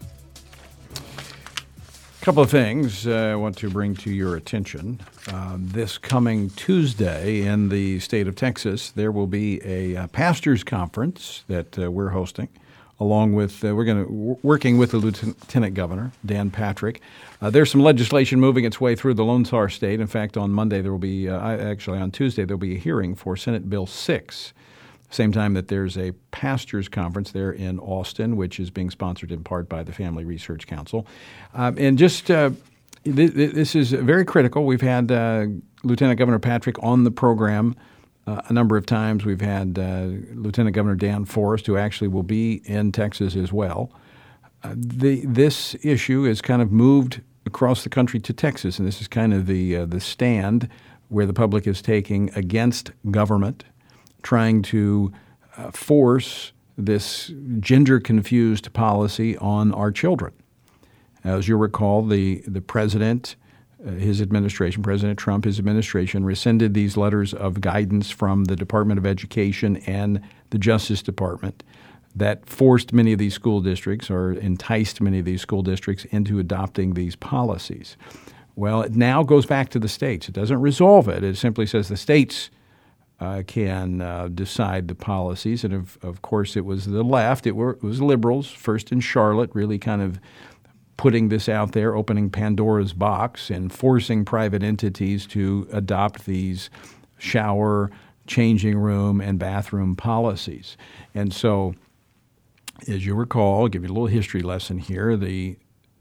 couple of things uh, I want to bring to your attention. Uh, this coming Tuesday in the state of Texas, there will be a uh, pastors' conference that uh, we're hosting, along with uh, we're going to w- working with the Lieutenant Governor Dan Patrick. Uh, there's some legislation moving its way through the Lone Star State. In fact, on Monday there will be uh, actually on Tuesday there will be a hearing for Senate Bill six. Same time that there's a pastors' conference there in Austin, which is being sponsored in part by the Family Research Council. Um, and just uh, th- th- this is very critical. We've had uh, Lieutenant Governor Patrick on the program uh, a number of times. We've had uh, Lieutenant Governor Dan Forest, who actually will be in Texas as well. Uh, the this issue is kind of moved across the country to Texas, and this is kind of the uh, the stand where the public is taking against government, trying to uh, force this gender-confused policy on our children. As you'll recall, the, the president, uh, his administration, President Trump, his administration, rescinded these letters of guidance from the Department of Education and the Justice Department that forced many of these school districts or enticed many of these school districts into adopting these policies. Well, it now goes back to the states. It doesn't resolve it. It simply says the states Uh, can uh, decide the policies. And of, of course, it was the left, it, were, it was liberals, first in Charlotte, really kind of putting this out there, opening Pandora's box and forcing private entities to adopt these shower, changing room, and bathroom policies. And so, as you recall, I'll give you a little history lesson here. The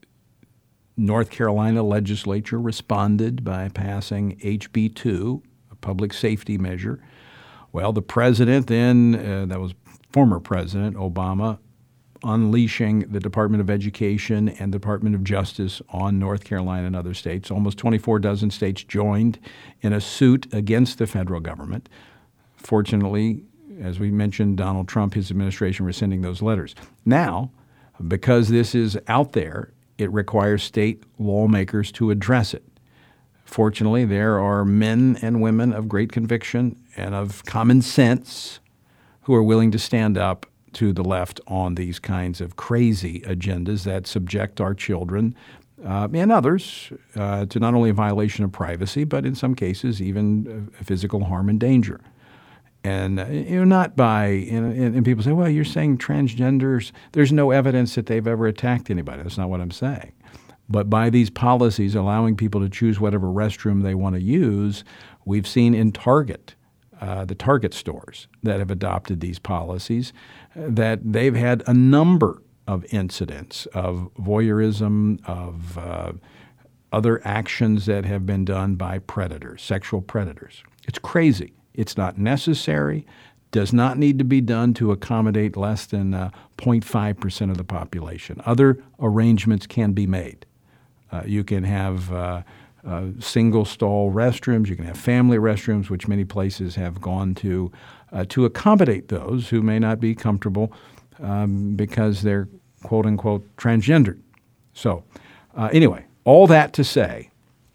North Carolina legislature responded by passing H B two, public safety measure. Well, the president then, uh, that was former President Obama, unleashing the Department of Education and the Department of Justice on North Carolina and other states. Almost twenty-four dozen states joined in a suit against the federal government. Fortunately, as we mentioned, Donald Trump, his administration, rescinding those letters. Now, because this is out there, it requires state lawmakers to address it. Fortunately, there are men and women of great conviction and of common sense who are willing to stand up to the left on these kinds of crazy agendas that subject our children uh, and others uh, to not only a violation of privacy, but in some cases even uh, physical harm and danger. And uh, you know, not by and, and people say, well, you're saying transgenders. There's no evidence that they've ever attacked anybody. That's not what I'm saying. But by these policies allowing people to choose whatever restroom they want to use, we've seen in Target, uh, the Target stores that have adopted these policies, uh, that they've had a number of incidents of voyeurism, of uh, other actions that have been done by predators, sexual predators. It's crazy. It's not necessary, does not need to be done to accommodate less than uh, zero point five percent of the population. Other arrangements can be made. Uh, you can have uh, uh, single-stall restrooms. You can have family restrooms, which many places have gone to uh, to accommodate those who may not be comfortable um, because they're quote-unquote transgendered. So uh, anyway, all that to say,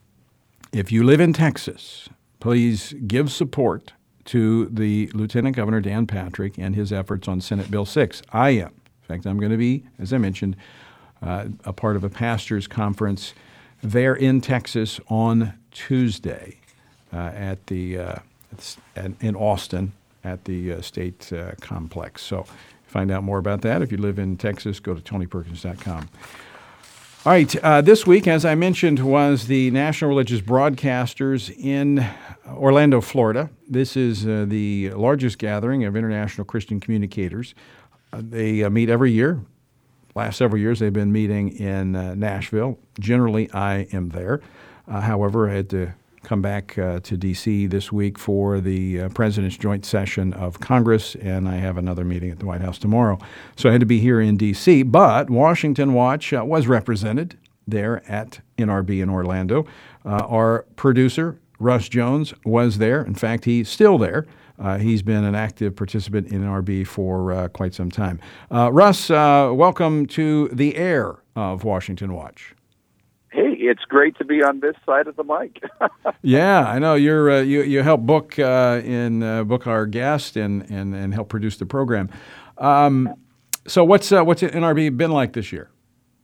if you live in Texas, please give support to the Lieutenant Governor Dan Patrick and his efforts on Senate Bill six. I am. In fact, I'm going to be, as I mentioned, uh, a part of a pastors' conference there in Texas on Tuesday uh, at the uh, at, in Austin at the uh, state uh, complex. So find out more about that. If you live in Texas, go to tony perkins dot com. All right, uh, this week, as I mentioned, was the National Religious Broadcasters in Orlando, Florida. This is uh, the largest gathering of international Christian communicators. Uh, they uh, meet every year. Last several years, they've been meeting in uh, Nashville. Generally, I am there. Uh, however, I had to come back uh, to D C this week for the uh, President's Joint Session of Congress, and I have another meeting at the White House tomorrow. So I had to be here in D C, but Washington Watch uh, was represented there at N R B in Orlando. Uh, our producer, Russ Jones, was there. In fact, he's still there. Uh, he's been an active participant in N R B for uh, quite some time. Uh, Russ, uh, welcome to the air of Washington Watch. Hey, it's great to be on this side of the mic. Yeah, I know you're uh, you you help book uh, in uh, book our guest and, and and help produce the program. Um, so what's uh, what's N R B been like this year?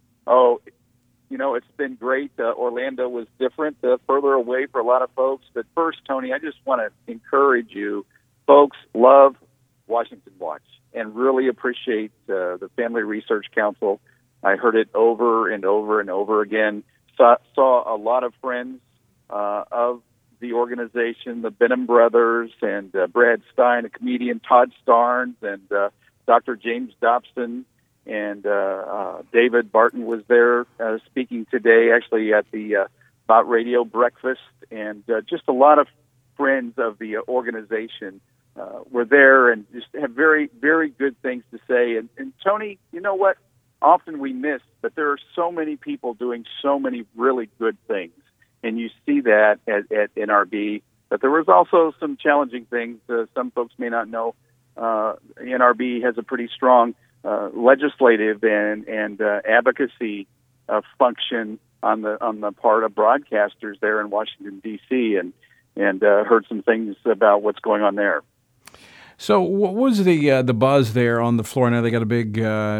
Oh, you know, it's been great. Uh, Orlando was different, uh, further away for a lot of folks. But first, Tony, I just want to encourage you, folks, love Washington Watch and really appreciate uh, the Family Research Council. I heard it over and over and over again. Saw, saw a lot of friends uh, of the organization, the Benham brothers, and uh, Brad Stein, a comedian, Todd Starnes, and uh, Doctor James Dobson, and uh, uh, David Barton was there uh, speaking today, actually at the uh, Bot Radio breakfast, and uh, just a lot of friends of the organization uh, were there and just have very, very good things to say. And, and Tony, you know what? Often we miss, but there are so many people doing so many really good things. And you see that at, at N R B. But there was also some challenging things. Uh, some folks may not know uh, N R B has a pretty strong uh, legislative and, and uh, advocacy uh, function on the on the part of broadcasters there in Washington, D C, and, and uh, heard some things about what's going on there. So what was the uh, the buzz there on the floor? Now they got a big uh,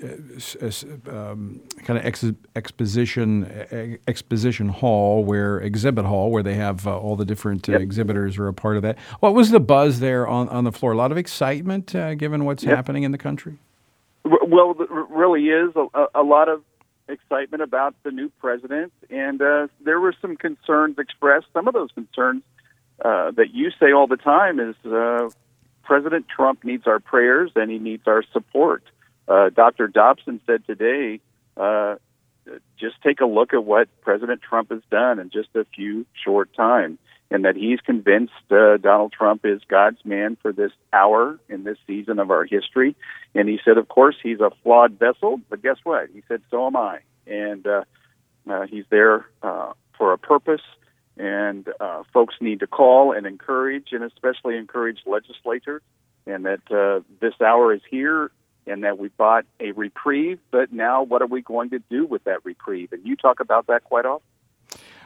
um, kind of ex- exposition ex- exposition hall, where exhibit hall, where they have uh, all the different uh, yep. exhibitors are a part of that. What was the buzz there on, on the floor? A lot of excitement, uh, given what's yep. happening in the country. Well, there really is a, a lot of excitement about the new president, and uh, there were some concerns expressed. Some of those concerns uh, that you say all the time is. Uh, President Trump needs our prayers and he needs our support. Uh, Doctor Dobson said today, uh, just take a look at what President Trump has done in just a few short time, and that he's convinced uh, Donald Trump is God's man for this hour in this season of our history. And he said, of course, he's a flawed vessel, but guess what? He said, so am I. And uh, uh, he's there uh, for a purpose. And uh, folks need to call and encourage, and especially encourage legislators, and that uh, this hour is here, and that we bought a reprieve, but now what are we going to do with that reprieve? And you talk about that quite often.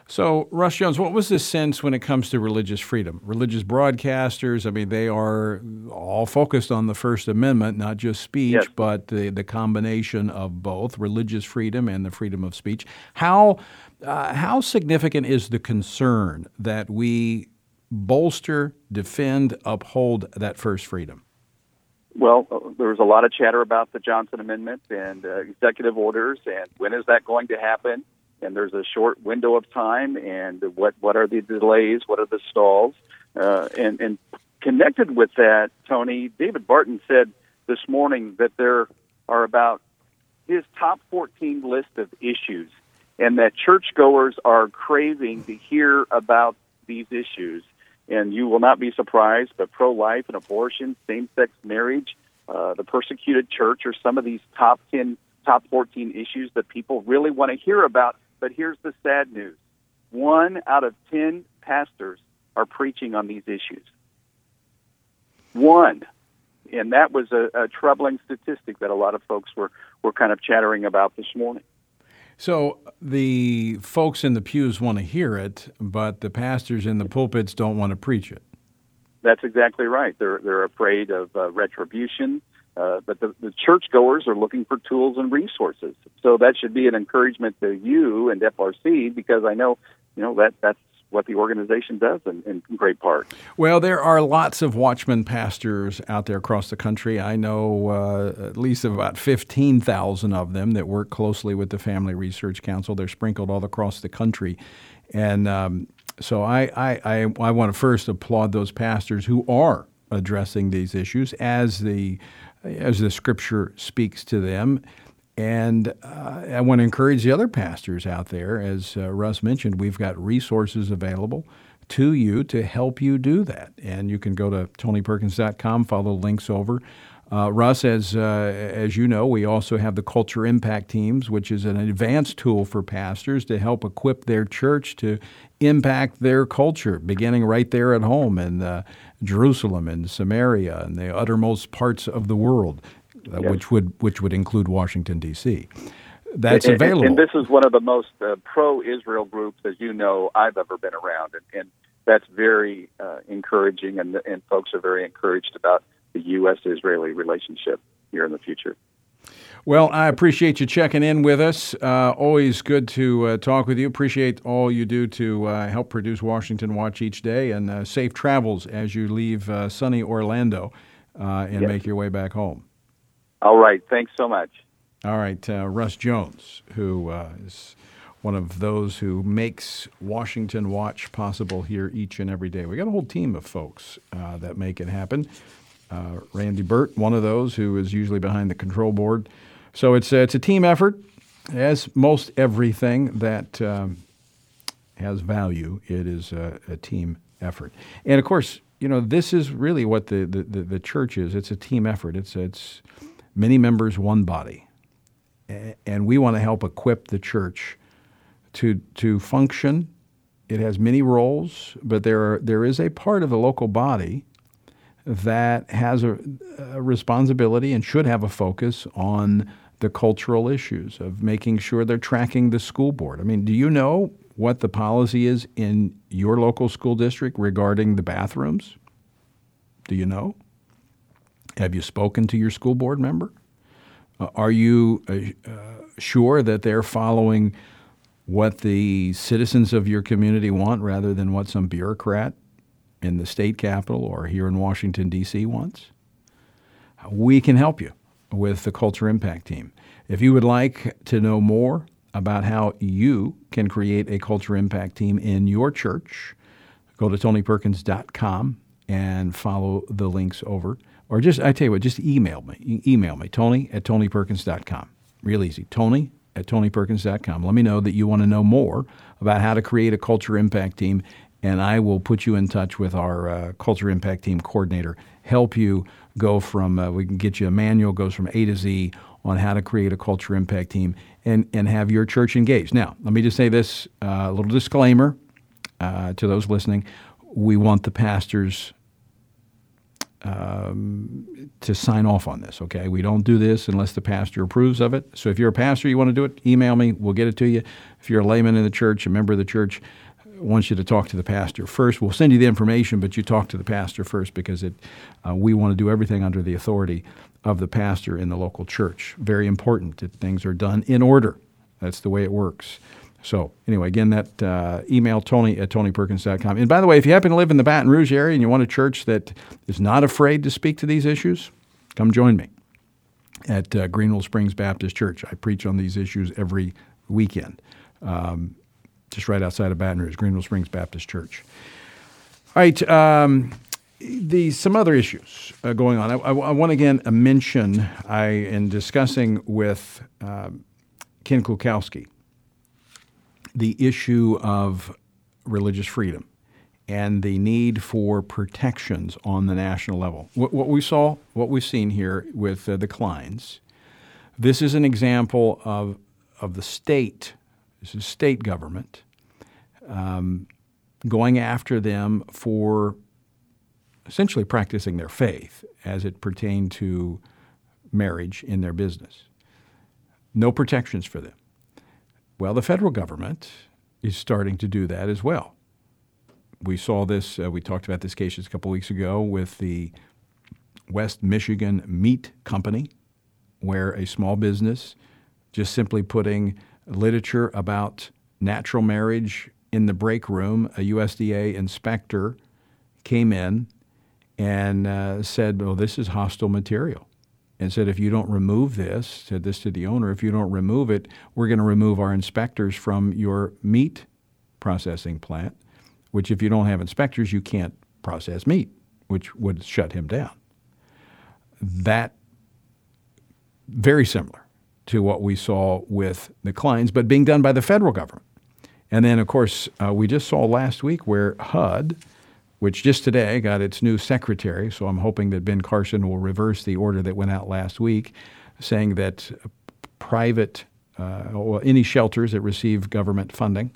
So, Russ Jones, what was the sense when it comes to religious freedom? Religious broadcasters, I mean, they are all focused on the First Amendment, not just speech, Yes. but the, the combination of both religious freedom and the freedom of speech. How uh, how significant is the concern that we bolster, defend, uphold that first freedom? Well, uh, there was a lot of chatter about the Johnson Amendment and uh, executive orders, and when is that going to happen? And there's a short window of time, and what, what are the delays? What are the stalls? Uh, and, and connected with that, Tony, David Barton said this morning that there are about his top fourteen list of issues, and that churchgoers are craving to hear about these issues. And you will not be surprised, but pro-life and abortion, same-sex marriage, uh, the persecuted church are some of these top ten, top fourteen issues that people really want to hear about. But here's the sad news. One out of ten pastors are preaching on these issues. One. And that was a, a troubling statistic that a lot of folks were, were kind of chattering about this morning. So the folks in the pews want to hear it, but the pastors in the pulpits don't want to preach it. That's exactly right. They're they're afraid of uh, retribution, uh, but the, the churchgoers are looking for tools and resources. So that should be an encouragement to you and F R C, because I know you know that that's what the organization does in, in great part. Well, there are lots of Watchman pastors out there across the country. I know uh, at least about fifteen thousand of them that work closely with the Family Research Council. They're sprinkled all across the country. And um, so I, I, I, I want to first applaud those pastors who are addressing these issues as the, as the Scripture speaks to them. And uh, I want to encourage the other pastors out there. As uh, Russ mentioned, we've got resources available to you to help you do that. And you can go to tony perkins dot com, follow the links over. Uh, Russ, as uh, as you know, we also have the Culture Impact Teams, which is an advanced tool for pastors to help equip their church to impact their culture, beginning right there at home in uh, Jerusalem and Samaria and the uttermost parts of the world. Uh, Yes. which would which would include Washington, D C That's and, available. And this is one of the most uh, pro-Israel groups, as you know, I've ever been around. And, and that's very uh, encouraging, and, and folks are very encouraged about the U S Israeli relationship here in the future. Well, I appreciate you checking in with us. Uh, always good to uh, talk with you. Appreciate all you do to uh, help produce Washington Watch each day, and uh, safe travels as you leave uh, sunny Orlando uh, and Yes. make your way back home. All right. Thanks so much. All right. Uh, Russ Jones, who uh, is one of those who makes Washington Watch possible here each and every day. We got a whole team of folks uh, that make it happen. Uh, Randy Burt, one of those who is usually behind the control board. So it's, uh, it's a team effort. As most everything that um, has value, it is a, a team effort. And, of course, you know, this is really what the, the, the, the church is. It's a team effort. It's it's many members, one body. And we want to help equip the church to to function. It has many roles, but there are, there is a part of the local body that has a, a responsibility and should have a focus on the cultural issues of making sure they're tracking the school board. I mean, do you know what the policy is in your local school district regarding the bathrooms? Do you know? Have you spoken to your school board member? Uh, are you uh, uh, sure that they're following what the citizens of your community want rather than what some bureaucrat in the state capitol or here in Washington, D C wants? We can help you with the Culture Impact Team. If you would like to know more about how you can create a Culture Impact Team in your church, go to tony perkins dot com and follow the links over. Or just, I tell you what, just email me. E- email me, Tony at tony perkins dot com. Real easy, Tony at tony perkins dot com. Let me know that you want to know more about how to create a Culture Impact Team, and I will put you in touch with our uh, Culture Impact Team coordinator, help you go from, uh, we can get you a manual, goes from A to Z on how to create a Culture Impact Team and, and have your church engaged. Now, let me just say this, a uh, little disclaimer uh, to those listening. We want the pastors um, to sign off on this, okay? We don't do this unless the pastor approves of it. So if you're a pastor, you want to do it, email me. We'll get it to you. If you're a layman in the church, a member of the church, wants you to talk to the pastor first. We'll send you the information, but you talk to the pastor first because it. Uh, we want to do everything under the authority of the pastor in the local church. Very important that things are done in order. That's the way it works. So anyway, again, that uh, email, Tony at tony perkins dot com. And by the way, if you happen to live in the Baton Rouge area and you want a church that is not afraid to speak to these issues, come join me at uh, Greenville Springs Baptist Church. I preach on these issues every weekend. Um, just right outside of Baton Rouge, Greenville Springs Baptist Church. All right, um, the, some other issues uh, going on. I, I, I want to again mention, I in discussing with um, Ken Kulkowski, the issue of religious freedom and the need for protections on the national level. What, what we saw, what we've seen here with uh, the Kleins, this is an example of of the state. This is state government um, going after them for essentially practicing their faith as it pertained to marriage in their business. No protections for them. Well, the federal government is starting to do that as well. We saw this, uh, we talked about this case just a couple weeks ago with the West Michigan Meat Company, where a small business just simply putting literature about natural marriage in the break room, a U S D A inspector came in and uh, said, well, this is hostile material. And said, if you don't remove this, said this to the owner, if you don't remove it, we're going to remove our inspectors from your meat processing plant, which if you don't have inspectors, you can't process meat, which would shut him down. That, very similar to what we saw with the Kleins, but being done by the federal government. And then, of course, uh, we just saw last week where H U D, which just today got its new secretary, so I'm hoping that Ben Carson will reverse the order that went out last week, saying that private, uh, or any shelters that receive government funding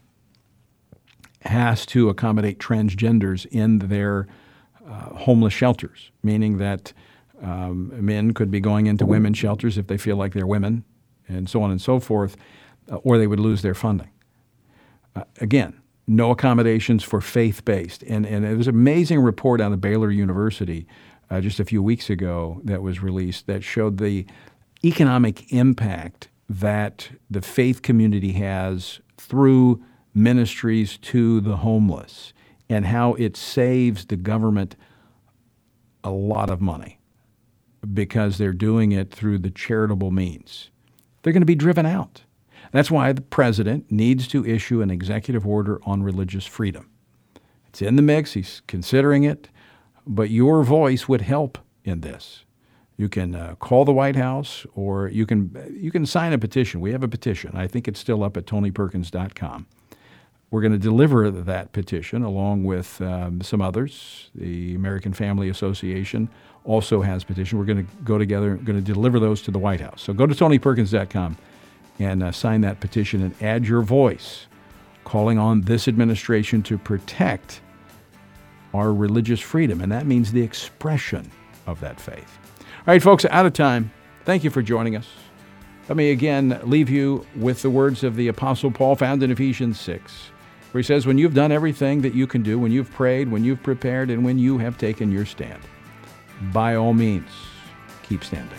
has to accommodate transgenders in their uh, homeless shelters, meaning that um, men could be going into women's shelters if they feel like they're women, and so on and so forth, uh, or they would lose their funding. Uh, again, no accommodations for faith-based. And, and it was an amazing report out of Baylor University uh, just a few weeks ago that was released that showed the economic impact that the faith community has through ministries to the homeless and how it saves the government a lot of money because they're doing it through the charitable means. They're going to be driven out. That's why the president needs to issue an executive order on religious freedom. It's in the mix. He's considering it. But your voice would help in this. You can uh, call the White House or you can you can sign a petition. We have a petition. I think it's still up at tony perkins dot com. We're going to deliver that petition along with um, some others. The American Family Association also has a petition. We're going to go together, going to deliver those to the White House. So go to tony perkins dot com. and uh, sign that petition and add your voice, calling on this administration to protect our religious freedom. And that means the expression of that faith. All right, folks, out of time. Thank you for joining us. Let me again leave you with the words of the Apostle Paul found in Ephesians six, where he says, when you've done everything that you can do, when you've prayed, when you've prepared, and when you have taken your stand, by all means, keep standing.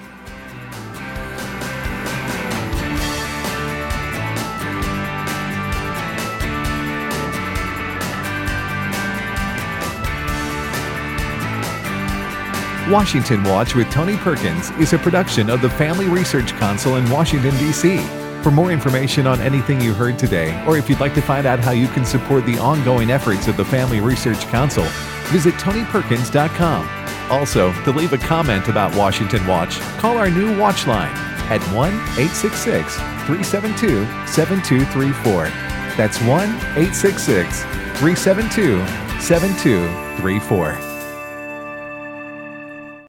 Washington Watch with Tony Perkins is a production of the Family Research Council in Washington, D C For more information on anything you heard today, or if you'd like to find out how you can support the ongoing efforts of the Family Research Council, visit tony perkins dot com. Also, to leave a comment about Washington Watch, call our new Watch line at one eight six six, three seven two, seven two three four. That's one eight six six, three seven two, seven two three four.